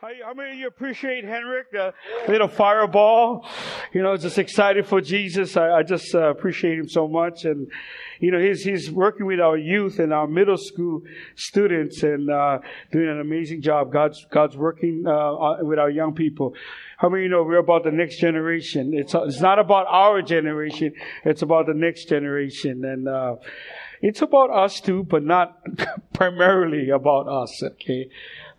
How many of you appreciate Henrik, the little fireball? Just excited for Jesus. I just appreciate him so much. And, he's working with our youth and our middle school students and doing an amazing job. God's working with our young people. How many of you know we're about the next generation? It's not about our generation. It's about the next generation. And it's about us too, but not primarily about us, okay?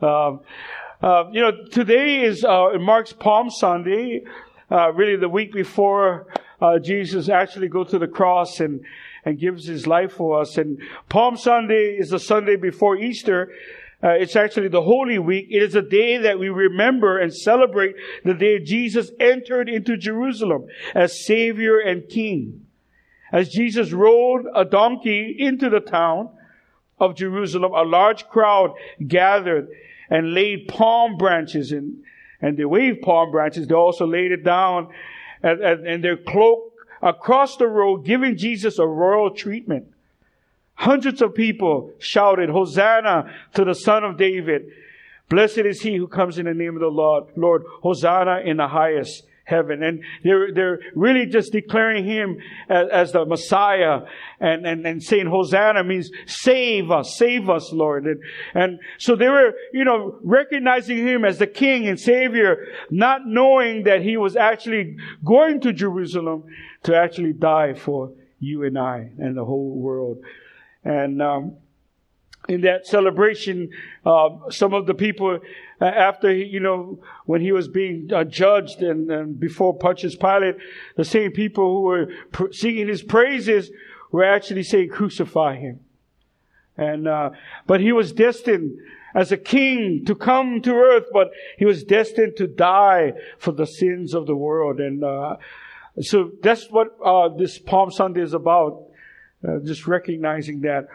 Today marks Palm Sunday, really the week before Jesus actually goes to the cross and gives his life for us. And Palm Sunday is the Sunday before Easter. It's actually the Holy Week. It is a day that we remember and celebrate the day Jesus entered into Jerusalem as Savior and King. As Jesus rode a donkey into the town of Jerusalem, a large crowd gathered and laid palm branches and they waved palm branches. They also laid it down and their cloak across the road, giving Jesus a royal treatment. Hundreds of people shouted, "Hosanna to the Son of David. Blessed is he who comes in the name of the Lord. Hosanna in the highest heaven." And they're really just declaring him as the Messiah and saying Hosanna means save us, Lord. And so they were, recognizing him as the King and Savior, not knowing that he was actually going to Jerusalem to actually die for you and I and the whole world. And in that celebration, some of the people, after, when he was being judged and before Pontius Pilate, the same people who were singing his praises were actually saying, "Crucify him." And but he was destined as a king to come to earth, but he was destined to die for the sins of the world. And so that's what this Palm Sunday is about, just recognizing that.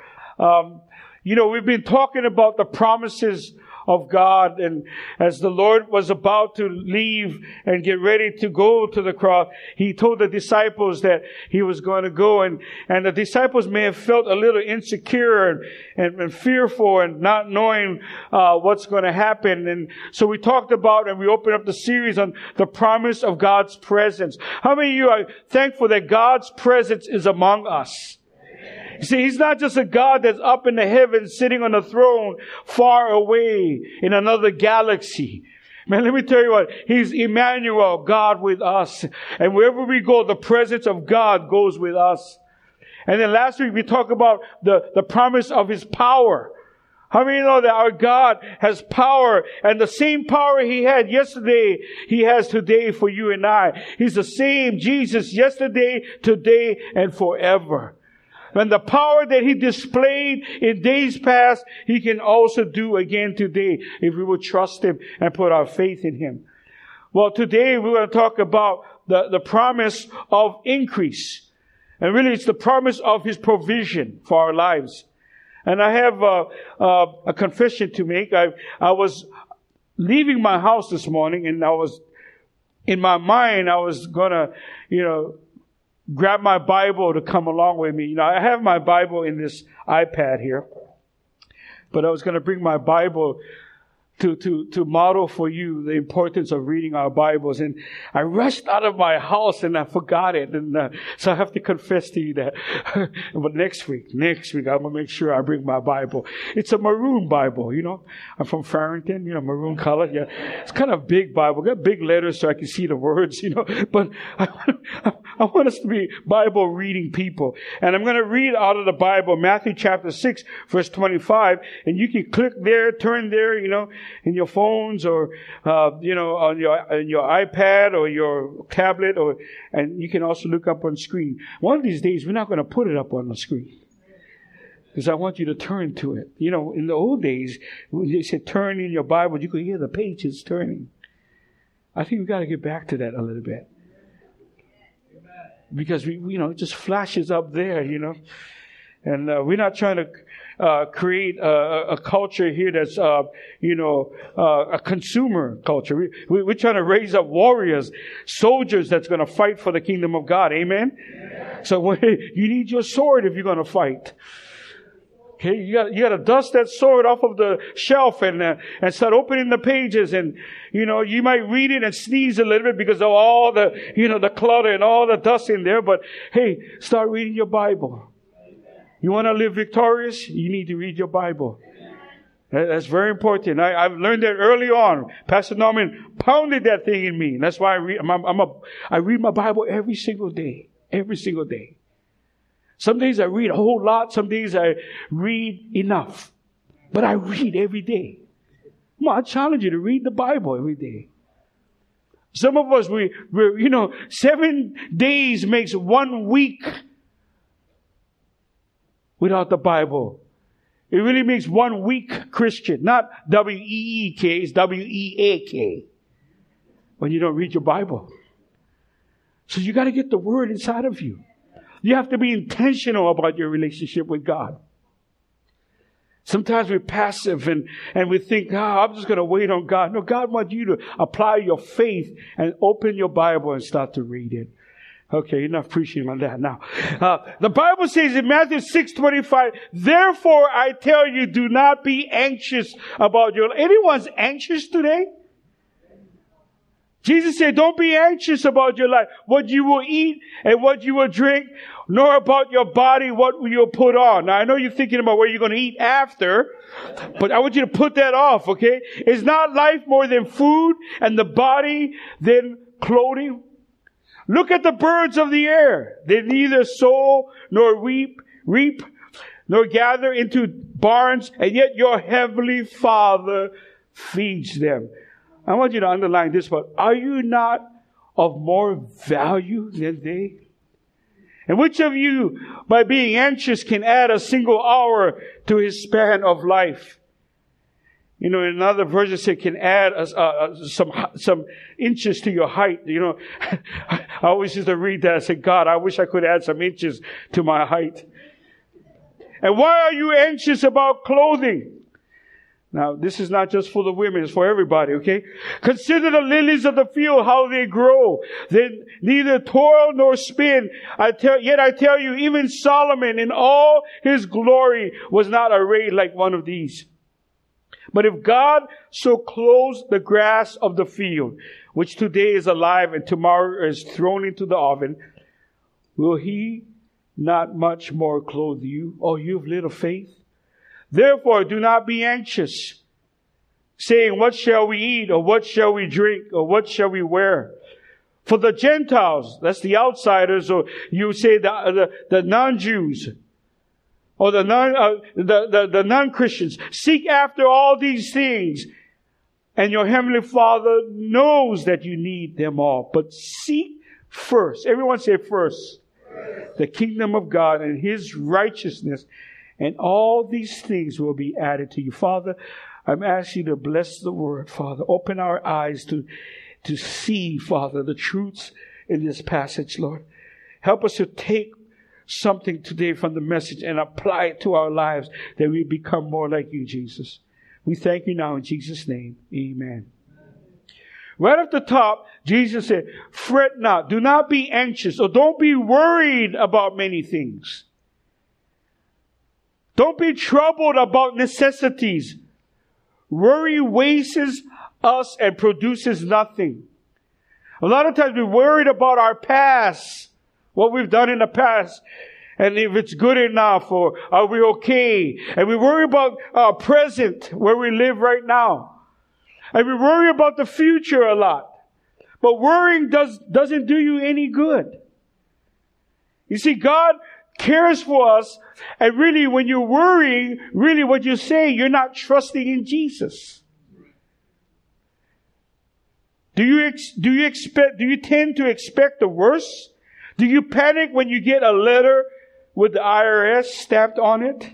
We've been talking about the promises of God, and as the Lord was about to leave and get ready to go to the cross, he told the disciples that he was going to go, and the disciples may have felt a little insecure and fearful and not knowing what's going to happen. And so we talked about, and we opened up the series on the promise of God's presence. How many of you are thankful that God's presence is among us? You see, he's not just a God that's up in the heavens, sitting on a throne far away in another galaxy. Man, let me tell you what, he's Emmanuel, God with us. And wherever we go, the presence of God goes with us. And then last week we talked about the promise of his power. How many know that our God has power, and the same power he had yesterday, he has today for you and I. He's the same Jesus yesterday, today, and forever. And the power that he displayed in days past, he can also do again today if we will trust him and put our faith in him. Well, today we're going to talk about the promise of increase. And really it's the promise of his provision for our lives. And I have a confession to make. I was leaving my house this morning, and in my mind, I was going to, grab my Bible to come along with me. I have my Bible in this iPad here, but I was going to bring my Bible to model for you the importance of reading our Bibles. And I rushed out of my house and I forgot it. And so I have to confess to you that. But next week, I'm going to make sure I bring my Bible. It's a maroon Bible, I'm from Farrington, maroon color. Yeah. It's kind of big Bible. Got big letters so I can see the words, But I want us to be Bible reading people. And I'm going to read out of the Bible, Matthew chapter 6, verse 25. And you can click there, turn there, in your phones or, on your iPad or your tablet, and you can also look up on screen. One of these days, we're not going to put it up on the screen, because I want you to turn to it. In the old days, when they said turn in your Bible, you could hear the pages turning. I think we've got to get back to that a little bit. Because it just flashes up there, and we're not trying to create a culture here that's, a consumer culture. We're trying to raise up warriors, soldiers that's going to fight for the kingdom of God. Amen? So you need your sword if you're going to fight. Okay, you got to dust that sword off of the shelf and start opening the pages, and you might read it and sneeze a little bit because of all the the clutter and all the dust in there. But hey, start reading your Bible. You want to live victorious? You need to read your Bible. That's very important. I've learned that early on. Pastor Norman pounded that thing in me. That's why I read my Bible every single day. Every single day. Some days I read a whole lot. Some days I read enough. But I read every day. Come on, I challenge you to read the Bible every day. Some of us, we're 7 days makes 1 week without the Bible. It really makes 1 week Christian. Not W-E-E-K, it's W-E-A-K. When you don't read your Bible. So you got to get the Word inside of you. You have to be intentional about your relationship with God. Sometimes we're passive and we think, I'm just going to wait on God. No, God wants you to apply your faith and open your Bible and start to read it. Okay, enough preaching on that now. The Bible says in Matthew 6:25, therefore I tell you, do not be anxious about your life. Anyone's anxious today? Jesus said, don't be anxious about your life, what you will eat and what you will drink, nor about your body, what you'll put on. Now, I know you're thinking about what you're going to eat after, but I want you to put that off, okay? Is not life more than food and the body than clothing? Look at the birds of the air. They neither sow nor reap, nor gather into barns, and yet your heavenly Father feeds them. I want you to underline this one. Are you not of more value than they? And which of you, by being anxious, can add a single hour to his span of life? In another version, it can add some inches to your height. I always used to read that. I said, God, I wish I could add some inches to my height. And why are you anxious about clothing? Now, this is not just for the women, it's for everybody, okay? Consider the lilies of the field, how they grow. They neither toil nor spin. Yet I tell you, even Solomon in all his glory was not arrayed like one of these. But if God so clothes the grass of the field, which today is alive and tomorrow is thrown into the oven, will he not much more clothe you, O you of little faith? Therefore, do not be anxious, saying, what shall we eat, or what shall we drink, or what shall we wear? For the Gentiles, that's the outsiders, or you say the non-Jews, or the non-Christians, seek after all these things, and your heavenly Father knows that you need them all. But seek first, everyone say first, the kingdom of God and his righteousness, and all these things will be added to you. Father, I'm asking you to bless the word, Father. Open our eyes to see, Father, the truths in this passage, Lord. Help us to take something today from the message and apply it to our lives, that we become more like you, Jesus. We thank you now in Jesus' name. Amen. Right at the top, Jesus said, fret not, do not be anxious, or don't be worried about many things. Don't be troubled about necessities. Worry wastes us and produces nothing. A lot of times we're worried about our past, what we've done in the past, and if it's good enough, or are we okay? And we worry about our present, where we live right now. And we worry about the future a lot. But worrying doesn't do you any good. You see, God cares for us, and really when you're worrying, really what you're saying, you're not trusting in Jesus. Do you tend to expect the worst? Do you panic when you get a letter with the IRS stamped on it?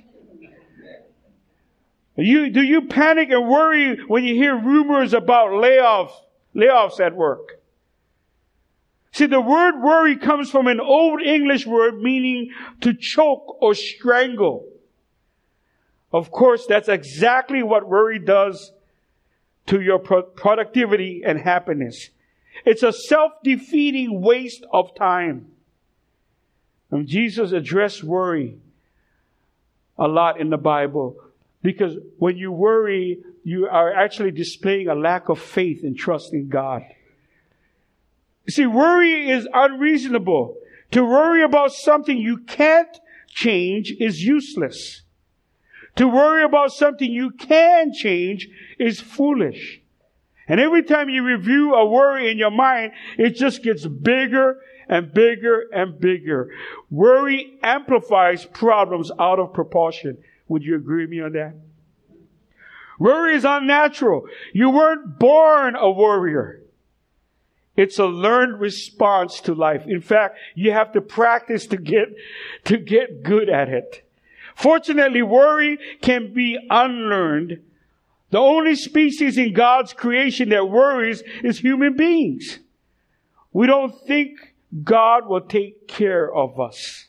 Do you panic and worry when you hear rumors about layoffs at work? See, the word worry comes from an old English word meaning to choke or strangle. Of course, that's exactly what worry does to your productivity and happiness. It's a self-defeating waste of time. And Jesus addressed worry a lot in the Bible. Because when you worry, you are actually displaying a lack of faith and trust in God. You see, worry is unreasonable. To worry about something you can't change is useless. To worry about something you can change is foolish. And every time you review a worry in your mind, it just gets bigger and bigger and bigger. Worry amplifies problems out of proportion. Would you agree with me on that? Worry is unnatural. You weren't born a worrier. It's a learned response to life. In fact, you have to practice to get good at it. Fortunately, worry can be unlearned. The only species in God's creation that worries is human beings. We don't think God will take care of us.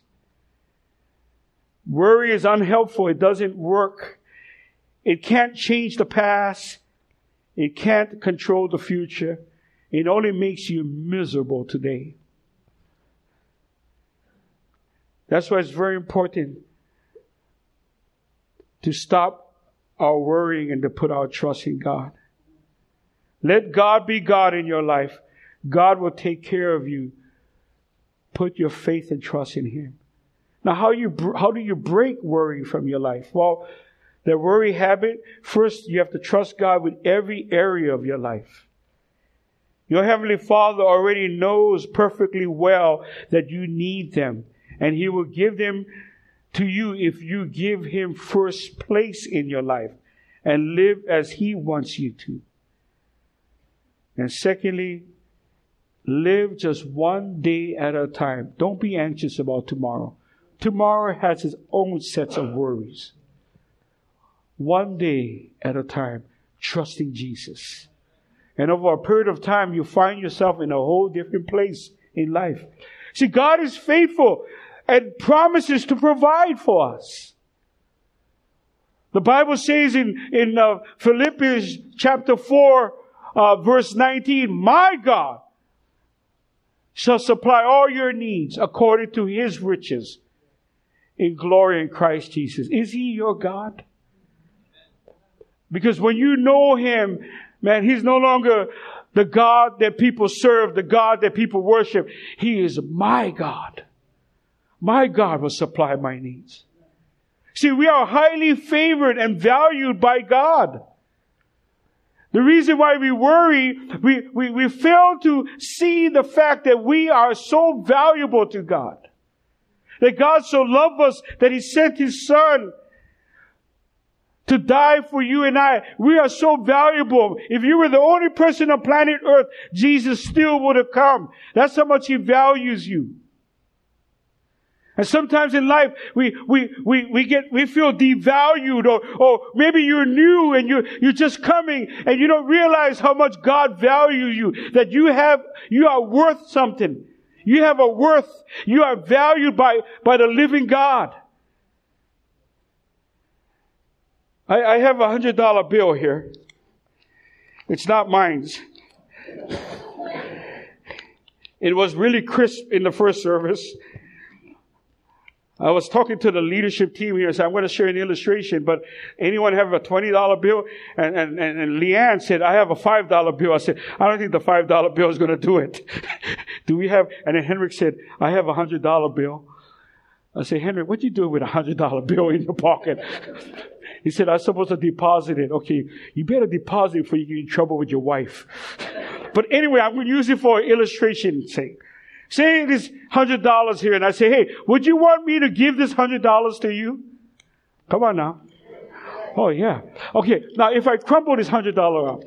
Worry is unhelpful. It doesn't work. It can't change the past. It can't control the future. It only makes you miserable today. That's why it's very important to stop our worrying and to put our trust in God. Let God be God in your life. God will take care of you. Put your faith and trust in Him. Now, how do you break worry from your life? Well, the worry habit, first you have to trust God with every area of your life. Your Heavenly Father already knows perfectly well that you need them, and He will give them to you if you give Him first place in your life and live as He wants you to. And secondly, live just one day at a time. Don't be anxious about tomorrow. Tomorrow has its own sets of worries. One day at a time, trusting Jesus. And over a period of time, you find yourself in a whole different place in life. See, God is faithful and promises to provide for us. The Bible says in Philippians chapter 4, verse 19, my God shall supply all your needs according to His riches in glory in Christ Jesus. Is He your God? Because when you know Him, man, He's no longer the God that people serve, the God that people worship. He is my God. My God will supply my needs. See, we are highly favored and valued by God. The reason why we worry, we fail to see the fact that we are so valuable to God. That God so loved us that He sent His Son to die for you and I. We are so valuable. If you were the only person on planet Earth, Jesus still would have come. That's how much He values you. And sometimes in life, we feel devalued, or maybe you're new and you're just coming and you don't realize how much God values you, that you are worth something. You have a worth. You are valued by the living God. I have $100 bill here. It's not mine. It was really crisp in the first service. I was talking to the leadership team here, so I'm going to share an illustration, but anyone have a $20 bill? And Leanne said, I have a $5 bill. I said, I don't think the $5 bill is going to do it. Do we have? And then Henrik said, I have a $100 bill. I said, Henrik, what you doing with a $100 bill in your pocket? He said, I'm supposed to deposit it. Okay, you better deposit it before you get in trouble with your wife. But anyway, I'm going to use it for illustration's sake. Say it is $100 here, and I say, hey, would you want me to give this $100 to you? Come on now. Oh, yeah. Okay, now if I crumble this $100 up,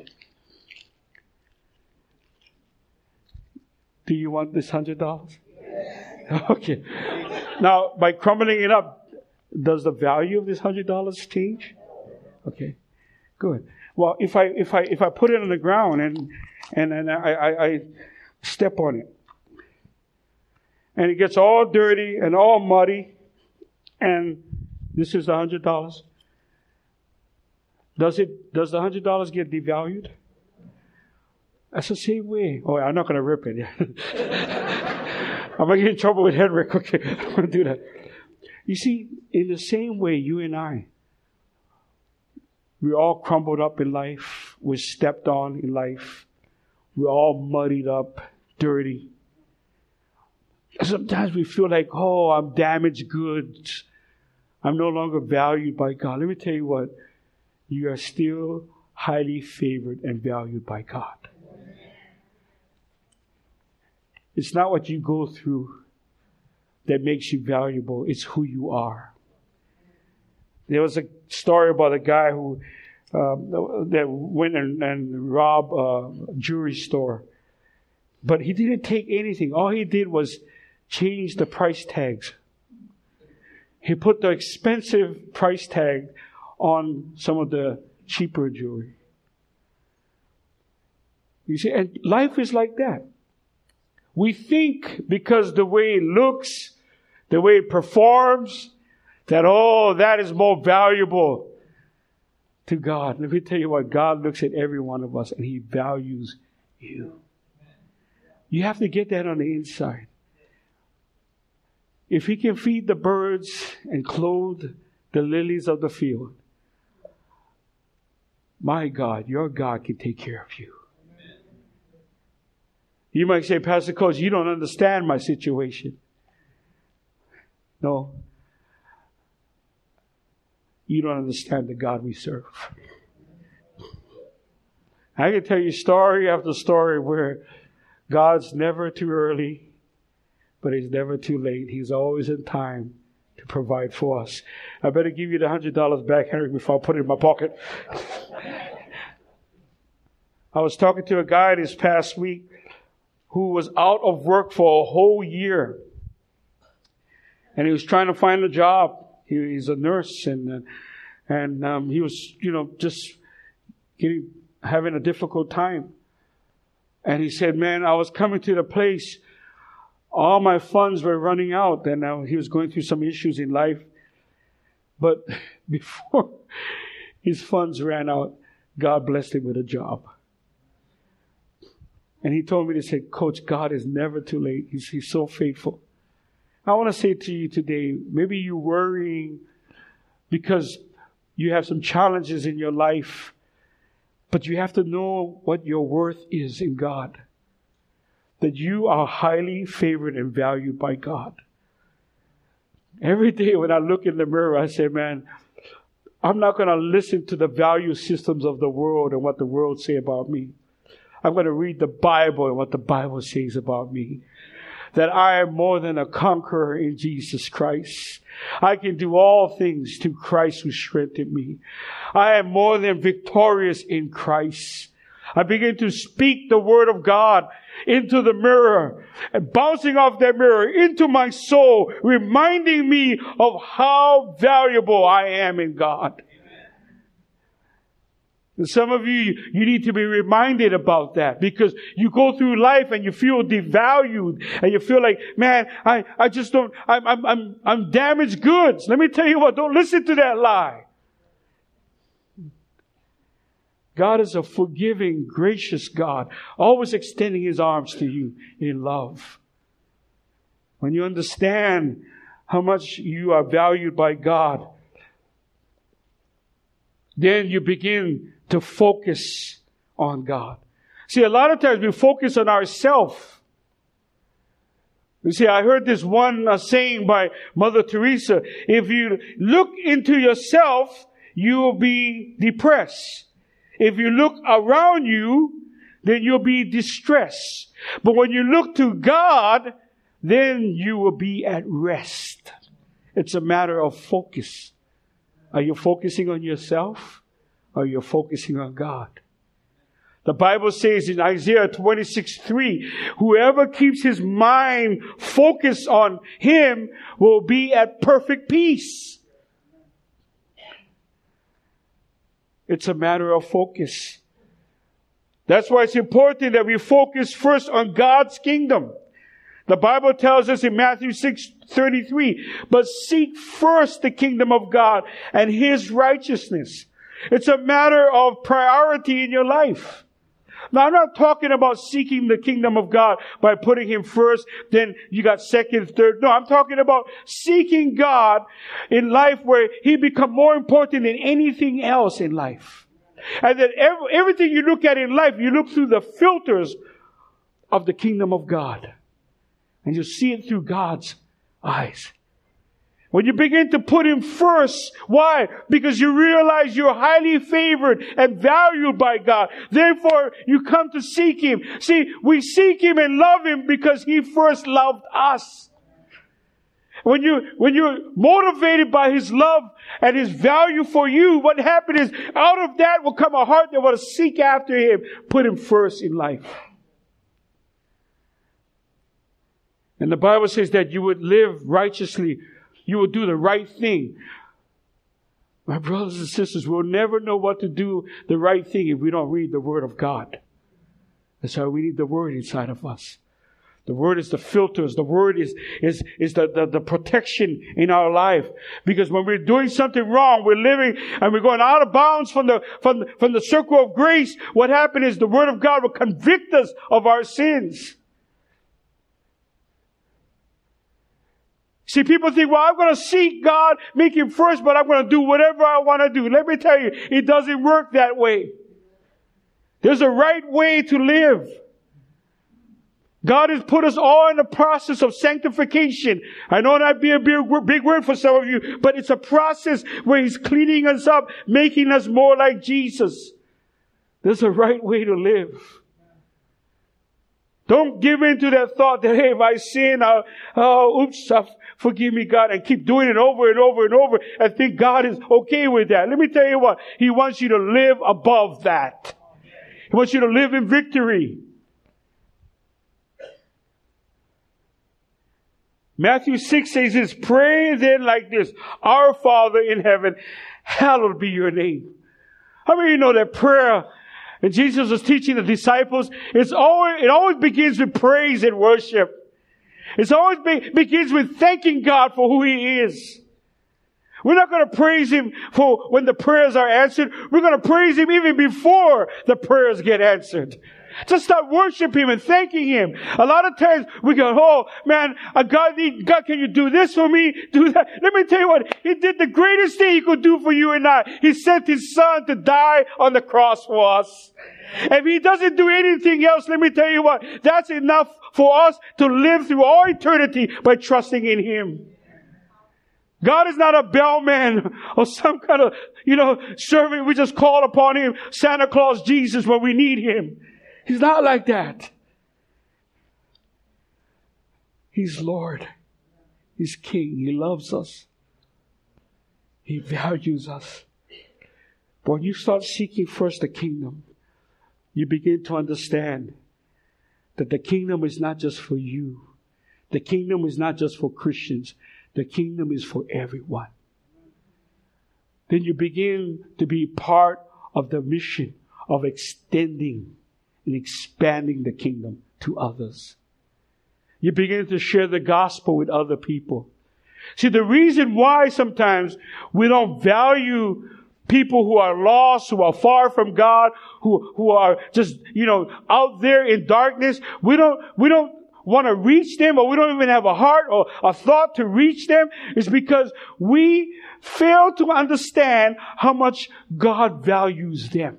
do you want this $100? Okay. Now, by crumbling it up, does the value of this $100 change? Okay, good. Well, if I put it on the ground and I step on it, and it gets all dirty and all muddy, and this is $100. Does the $100 get devalued? That's the same way. Oh, I'm not going to rip it. I'm going to get in trouble with Henrik. Okay, I'm going to do that. You see, in the same way, you and I, we're all crumbled up in life. We're stepped on in life. We're all muddied up, dirty. Sometimes we feel like, oh, I'm damaged goods. I'm no longer valued by God. Let me tell you what. You are still highly favored and valued by God. It's not what you go through that makes you valuable. It's who you are. There was a story about a guy who that went and robbed a jewelry store. But he didn't take anything. All he did was change the price tags. He put the expensive price tag on some of the cheaper jewelry. You see, and life is like that. We think because the way it looks, the way it performs, that, oh, that is more valuable to God. Let me tell you what, God looks at every one of us and He values you. You have to get that on the inside. If He can feed the birds and clothe the lilies of the field, my God, your God can take care of you. You might say, Pastor Coach, you don't understand my situation. No. You don't understand the God we serve. I can tell you story after story where God's never too early, but He's never too late. He's always in time to provide for us. I better give you the $100 back, Henry, before I put it in my pocket. I was talking to a guy this past week who was out of work for a whole year. And he was trying to find a job. He's a nurse and he was, just having a difficult time. And he said, man, I was coming to the place, all my funds were running out. And he was going through some issues in life. But before his funds ran out, God blessed him with a job. And he told me to say, Coach, God is never too late. He's so faithful. I want to say to you today, maybe you're worrying because you have some challenges in your life, but you have to know what your worth is in God. That you are highly favored and valued by God. Every day when I look in the mirror, I say, man, I'm not going to listen to the value systems of the world and what the world say about me. I'm going to read the Bible and what the Bible says about me. That I am more than a conqueror in Jesus Christ. I can do all things through Christ who strengthened me. I am more than victorious in Christ. I begin to speak the word of God into the mirror and bouncing off that mirror into my soul, reminding me of how valuable I am in God. And some of you need to be reminded about that because you go through life and you feel devalued and you feel like, man, I just don't, I'm damaged goods. Let me tell you what, don't listen to that lie. God is a forgiving, gracious God, always extending His arms to you in love. When you understand how much you are valued by God, then you begin to focus on God. See, a lot of times we focus on ourselves. You see, I heard this one saying by Mother Teresa, if you look into yourself, you will be depressed. If you look around you, then you'll be distressed. But when you look to God, then you will be at rest. It's a matter of focus. Are you focusing on yourself? Or you're focusing on God? The Bible says in Isaiah 26:3, whoever keeps his mind focused on Him will be at perfect peace. It's a matter of focus. That's why it's important that we focus first on God's kingdom. The Bible tells us in Matthew 6:33, but seek first the kingdom of God and His righteousness. It's a matter of priority in your life. Now, I'm not talking about seeking the kingdom of God by putting Him first, then you got second, third. No, I'm talking about seeking God in life where He become more important than anything else in life. And that everything you look at in life, you look through the filters of the kingdom of God. And you see it through God's eyes. When you begin to put Him first, why? Because you realize you're highly favored and valued by God. Therefore, you come to seek Him. See, we seek Him and love Him because He first loved us. When you're motivated by His love and His value for you, what happens is out of that will come a heart that will seek after Him, put Him first in life. And the Bible says that you would live righteously. You will do the right thing. My brothers and sisters, we'll never know what to do the right thing if we don't read the Word of God. That's why we need the Word inside of us. The Word is the filters. The Word is the protection in our life. Because when we're doing something wrong, we're living and we're going out of bounds from the circle of grace, what happens is the Word of God will convict us of our sins. See, people think, well, I'm going to seek God, make Him first, but I'm going to do whatever I want to do. Let me tell you, it doesn't work that way. There's a right way to live. God has put us all in the process of sanctification. I know that be a big word for some of you, but it's a process where He's cleaning us up, making us more like Jesus. There's a right way to live. Don't give in to that thought that, hey, if I sin, forgive me, God, and keep doing it over and over and over and think God is okay with that. Let me tell you what. He wants you to live above that. He wants you to live in victory. Matthew 6 says this, pray then like this, Our Father in heaven, hallowed be your name. How many of you know that prayer, and Jesus was teaching the disciples, it always begins with praise and worship. It always begins with thanking God for who He is. We're not going to praise Him for when the prayers are answered. We're going to praise Him even before the prayers get answered. Just start worshiping Him and thanking Him. A lot of times we go, oh man, God, can you do this for me? Do that. Let me tell you what, He did the greatest thing He could do for you and I. He sent His Son to die on the cross for us. If He doesn't do anything else, let me tell you what, that's enough for us to live through all eternity by trusting in Him. God is not a bellman or some kind of, servant. We just call upon Him, Santa Claus Jesus, when we need Him. He's not like that. He's Lord. He's King. He loves us. He values us. But when you start seeking first the kingdom, you begin to understand that the kingdom is not just for you. The kingdom is not just for Christians. The kingdom is for everyone. Then you begin to be part of the mission of extending and expanding the kingdom to others. You begin to share the gospel with other people. See, the reason why sometimes we don't value people who are lost, who are far from God, who are just, out there in darkness, we don't want to reach them, or we don't even have a heart or a thought to reach them, is because we fail to understand how much God values them.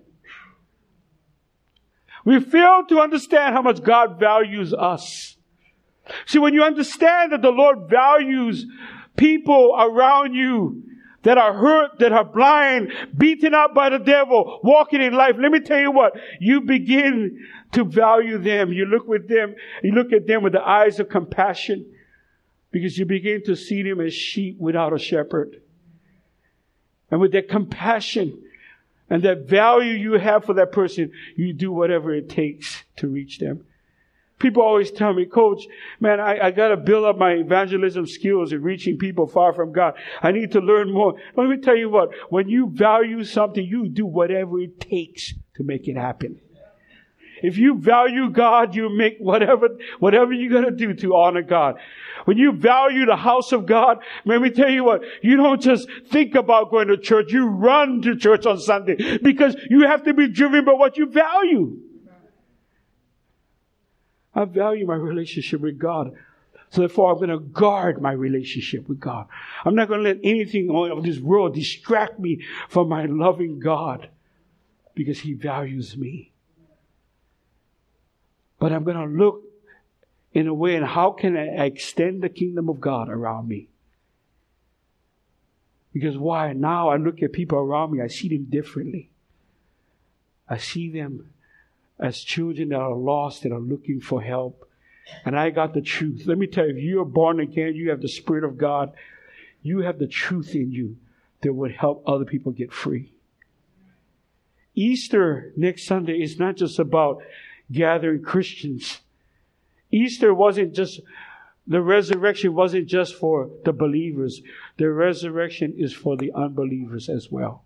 We fail to understand how much God values us. See, when you understand that the Lord values people around you that are hurt, that are blind, beaten up by the devil, walking in life, let me tell you what, you begin to value them. You look at them with the eyes of compassion, because you begin to see them as sheep without a shepherd. And with that compassion and that value you have for that person, you do whatever it takes to reach them. People always tell me, Coach, man, I got to build up my evangelism skills in reaching people far from God. I need to learn more. Let me tell you what, when you value something, you do whatever it takes to make it happen. If you value God, you make whatever you're going to do to honor God. When you value the house of God, let me tell you what, you don't just think about going to church, you run to church on Sunday, because you have to be driven by what you value. I value my relationship with God. So therefore, I'm going to guard my relationship with God. I'm not going to let anything of this world distract me from my loving God, because He values me. But I'm going to look in a way, and how can I extend the kingdom of God around me? Because why? Now I look at people around me, I see them differently. I see them as children that are lost and are looking for help. And I got the truth. Let me tell you, if you are born again, you have the Spirit of God, you have the truth in you that would help other people get free. Easter next Sunday is not just about gathering Christians. Easter wasn't just, the resurrection wasn't just for the believers. The resurrection is for the unbelievers as well.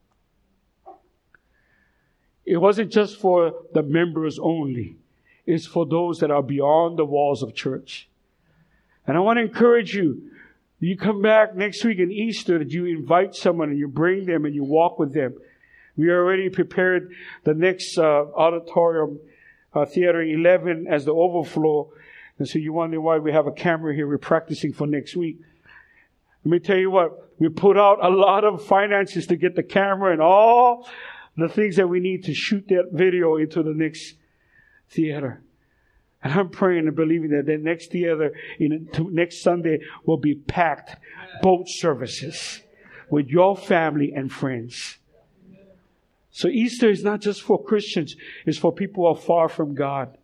It wasn't just for the members only. It's for those that are beyond the walls of church. And I want to encourage you, you come back next week in Easter, that you invite someone and you bring them and you walk with them. We already prepared the next auditorium, Theater 11, as the overflow. And so you wonder why we have a camera here. We're practicing for next week. Let me tell you what, we put out a lot of finances to get the camera and all the things that we need to shoot that video into the next theater. And I'm praying and believing that the next theater, next Sunday, will be packed, both services, with your family and friends. So Easter is not just for Christians, it's for people who are far from God.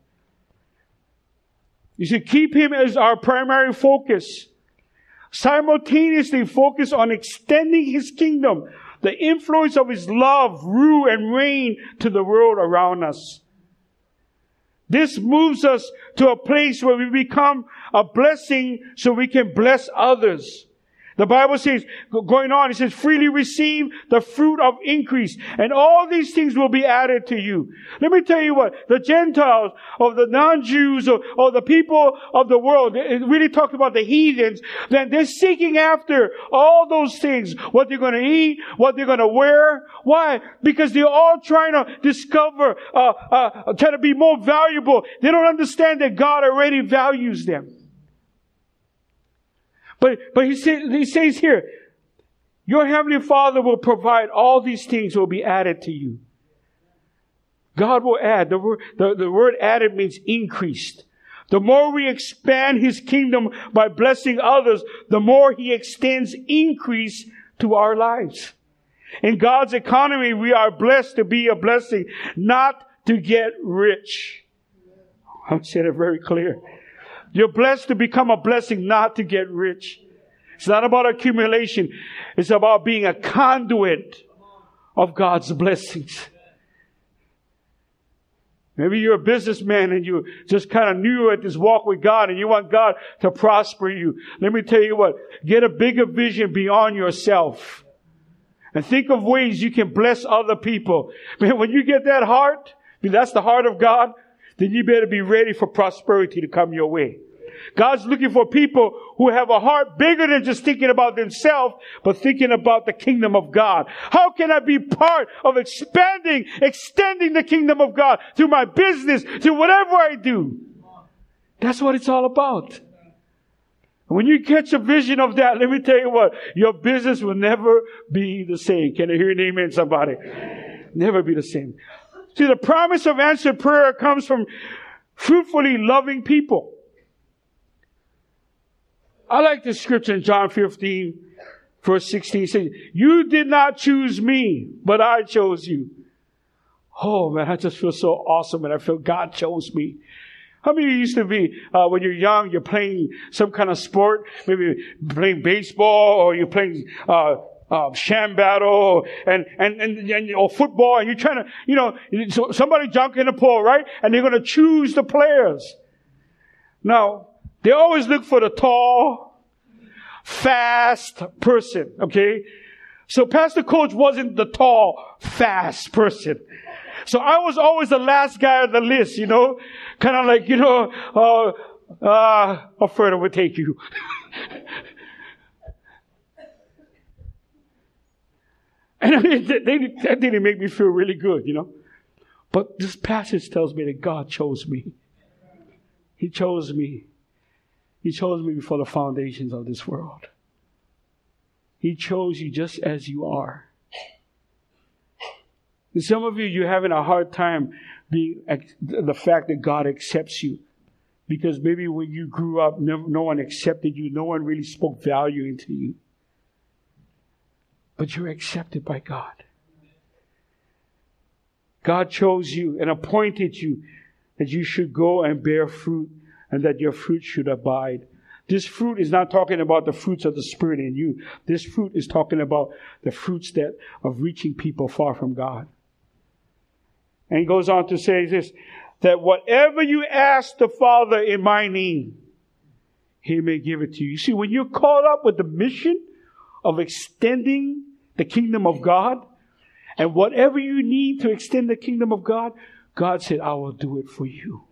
You should keep Him as our primary focus. Simultaneously focus on extending His kingdom, the influence of His love, rule, and reign to the world around us. This moves us to a place where we become a blessing so we can bless others. The Bible says, going on, it says, freely receive the fruit of increase, and all these things will be added to you. Let me tell you what, the Gentiles, or the non-Jews, or the people of the world, it really talks about the heathens, then they're seeking after all those things, what they're going to eat, what they're going to wear. Why? Because they're all trying to discover, trying to be more valuable. They don't understand that God already values them. But he says here, your Heavenly Father will provide all these things will be added to you. God will add. The word added means increased. The more we expand His kingdom by blessing others, the more He extends increase to our lives. In God's economy, we are blessed to be a blessing, not to get rich. I've said it very clear. You're blessed to become a blessing, not to get rich. It's not about accumulation. It's about being a conduit of God's blessings. Maybe you're a businessman and you just kind of new at this walk with God and you want God to prosper you. Let me tell you what, get a bigger vision beyond yourself. And think of ways you can bless other people. Man, when you get that heart, that's the heart of God, then you better be ready for prosperity to come your way. God's looking for people who have a heart bigger than just thinking about themselves, but thinking about the kingdom of God. How can I be part of extending the kingdom of God through my business, through whatever I do? That's what it's all about. When you catch a vision of that, let me tell you what, your business will never be the same. Can I hear an amen, somebody? Never be the same. See, the promise of answered prayer comes from fruitfully loving people. I like this scripture in John 15, verse 16. It says, you did not choose me, but I chose you. Oh man, I just feel so awesome, and I feel God chose me. How many of you used to be, when you're young, you're playing some kind of sport, maybe playing baseball, or you're playing, sham battle, and or football, and you're trying to, so somebody jump in the pool, right? And they're going to choose the players. Now, they always look for the tall, fast person, okay? So Pastor Coach wasn't the tall, fast person. So I was always the last guy on the list, kind of like, how further would take you? And that didn't make me feel really good, But this passage tells me that God chose me. He chose me. He chose me before the foundations of this world. He chose you just as you are. And some of you, you're having a hard time being the fact that God accepts you. Because maybe when you grew up, no one accepted you. No one really spoke value into you. But you're accepted by God. God chose you and appointed you that you should go and bear fruit and that your fruit should abide. This fruit is not talking about the fruits of the Spirit in you. This fruit is talking about the fruits of reaching people far from God. And he goes on to say this, that whatever you ask the Father in my name, He may give it to you. You see, when you're caught up with the mission of extending the kingdom of God, and whatever you need to extend the kingdom of God, God said, I will do it for you.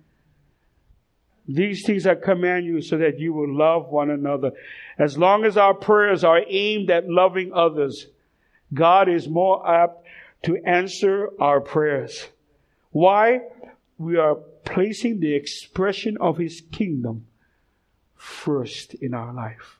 These things I command you so that you will love one another. As long as our prayers are aimed at loving others, God is more apt to answer our prayers. Why? We are placing the expression of His kingdom first in our life.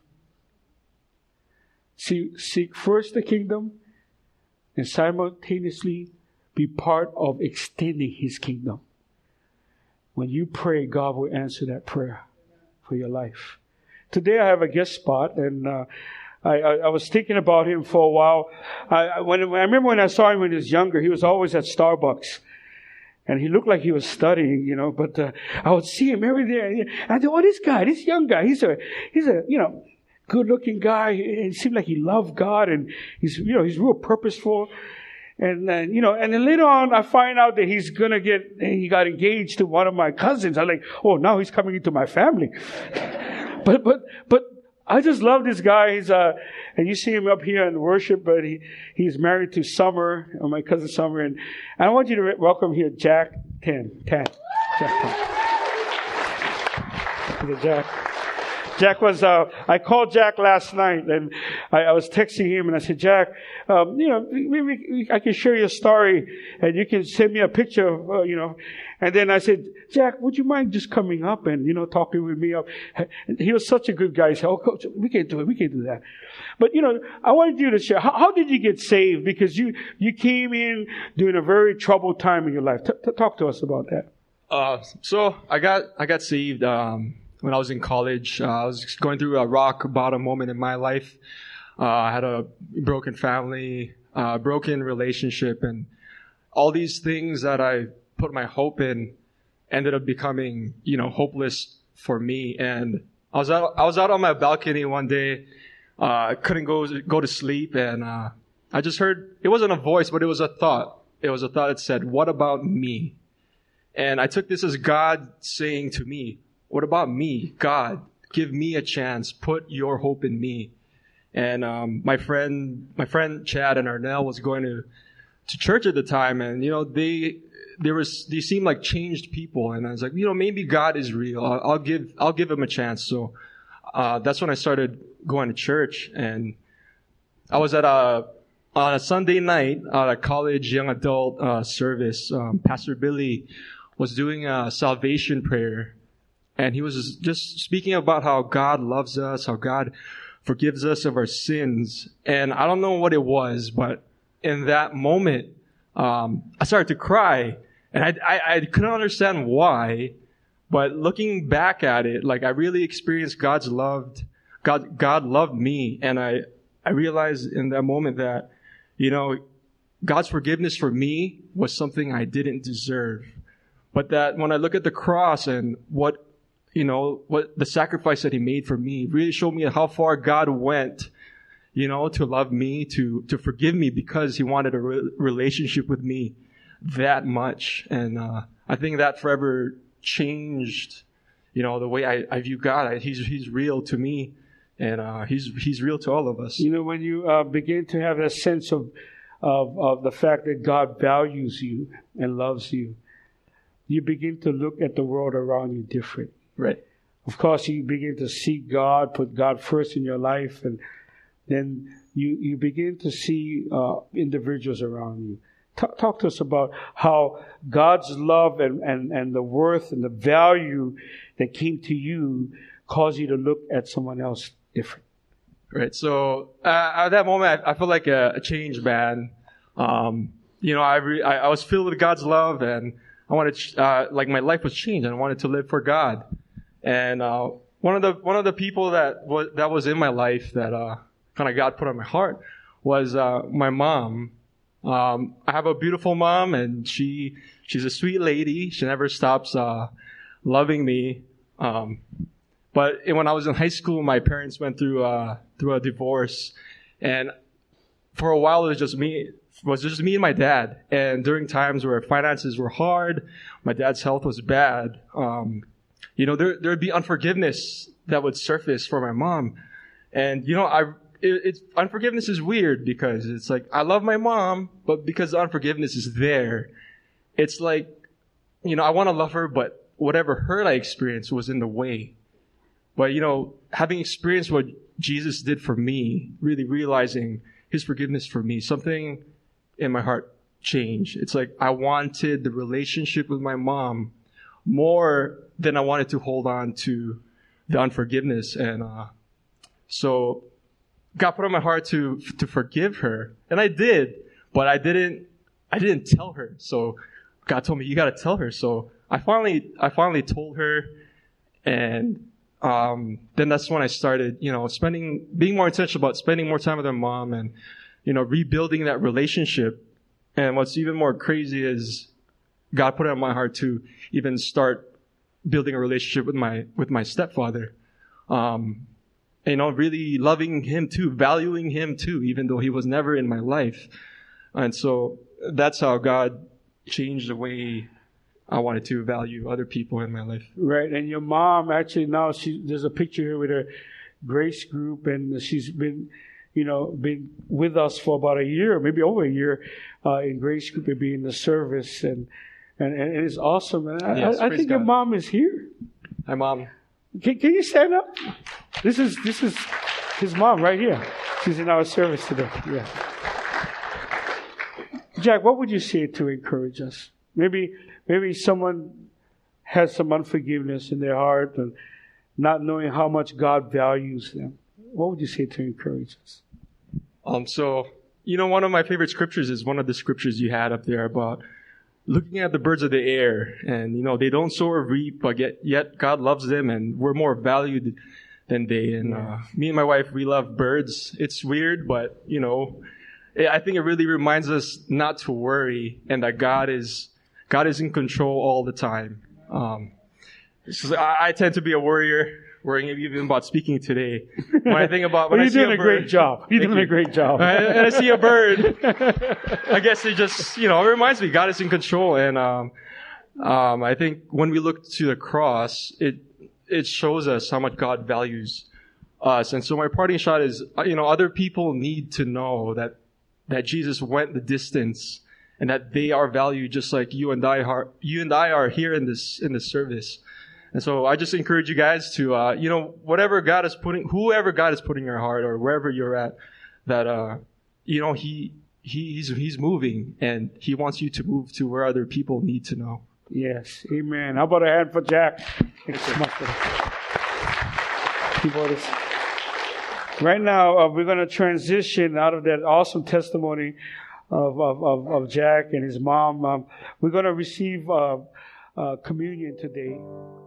Seek first the kingdom and simultaneously be part of extending His kingdom. When you pray, God will answer that prayer for your life. Today I have a guest spot, and I was thinking about him for a while. I remember when I saw him when he was younger, he was always at Starbucks. And he looked like he was studying, but I would see him every day. And I thought, this young guy, he's a good-looking guy. It seemed like he loved God, and he's real purposeful. And then later on, I find out that he got engaged to one of my cousins. I'm like, oh, now he's coming into my family. But I just love this guy. And you see him up here in worship, but he's married to Summer, my cousin Summer. And I want you to welcome here Jack Tan. Jack Tan. Jack was, I called Jack last night, and I was texting him, and I said, Jack, maybe I can share your story, and you can send me a picture of, And then I said, Jack, would you mind just coming up and, talking with me? He was such a good guy. He said, oh, Coach, we can't do it. We can't do that. But, I wanted you to share, how did you get saved? Because you came in during a very troubled time in your life. Talk to us about that. So I got saved, when I was in college. I was going through a rock bottom moment in my life. I had a broken family, broken relationship, and all these things that I put my hope in ended up becoming, hopeless for me. And I was out on my balcony one day, couldn't go to sleep, and I just heard, it wasn't a voice, but it was a thought. It was a thought that said, "What about me?" And I took this as God saying to me, "What about me? God, give me a chance. Put your hope in me." And my friend Chad and Arnell was going to church at the time, and they seemed like changed people, and I was like, maybe God is real. I'll give him a chance. So that's when I started going to church, and I was on a Sunday night at a college young adult service. Pastor Billy was doing a salvation prayer. And he was just speaking about how God loves us, how God forgives us of our sins. And I don't know what it was, but in that moment, I started to cry. And I couldn't understand why. But looking back at it, I really experienced God's love. God loved me. And I realized in that moment that, God's forgiveness for me was something I didn't deserve. But that when I look at the cross and what the sacrifice that He made for me really showed me how far God went, to love me, to forgive me because He wanted a relationship with me that much. And I think that forever changed, the way I view God. He's real to me, and He's real to all of us. When you begin to have a sense of the fact that God values you and loves you, you begin to look at the world around you different. Right. Of course, you begin to seek God, put God first in your life, and then you begin to see individuals around you Talk to us about how God's love and the worth and the value that came to you caused you to look at someone else different. Right. So at that moment, I felt like a changed man. I was filled with God's love, and I wanted, my life was changed, and I wanted to live for God. And one of the people that was in my life that kind of God put on my heart was my mom. I have a beautiful mom, and she's a sweet lady. She never stops loving me. But when I was in high school, my parents went through a divorce, and for a while it was just me and my dad. And during times where finances were hard, my dad's health was bad. There'd be unforgiveness that would surface for my mom, and unforgiveness is weird because it's like I love my mom, but because the unforgiveness is there, it's like I want to love her, but whatever hurt I experienced was in the way. But, having experienced what Jesus did for me, really realizing his forgiveness for me, something in my heart changed. It's like I wanted the relationship with my mom more than I wanted to hold on to the unforgiveness. And so God put on my heart to forgive her. And I did, but I didn't tell her. So God told me, you got to tell her. So I finally told her, and then that's when I started, being more intentional about spending more time with my mom and, rebuilding that relationship. And what's even more crazy is God put it on my heart to even start building a relationship with my stepfather. Really loving him too, valuing him too, even though he was never in my life. And so that's how God changed the way I wanted to value other people in my life. Right. And your mom, actually, now there's a picture here with her grace group, and she's been with us for about a year, maybe over a year, in grace group and being in the service. And it's awesome. And I think God. Your mom is here. Hi, Mom. Can you stand up? This is his mom right here. She's in our service today. Yeah. Jack, what would you say to encourage us? Maybe someone has some unforgiveness in their heart and not knowing how much God values them. What would you say to encourage us? One of my favorite scriptures is one of the scriptures you had up there about looking at the birds of the air, and they don't sow or reap, but yet God loves them, and we're more valued than they. And me and my wife, we love birds. It's weird, but I think it really reminds us not to worry, and that God is in control all the time. So I tend to be a worrying even about speaking today. When I think about when I see a bird, you're doing a great job. And I see a bird, I guess it just it reminds me God is in control. And I think when we look to the cross, it shows us how much God values us. And so my parting shot is other people need to know that Jesus went the distance, and that they are valued just like you and I are here in this service. And so I just encourage you guys to, whoever God is putting in your heart, or wherever you're at, that, he's moving, and he wants you to move to where other people need to know. Yes. Amen. How about a hand for Jack? Right now, we're going to transition out of that awesome testimony of Jack and his mom. We're going to receive communion today.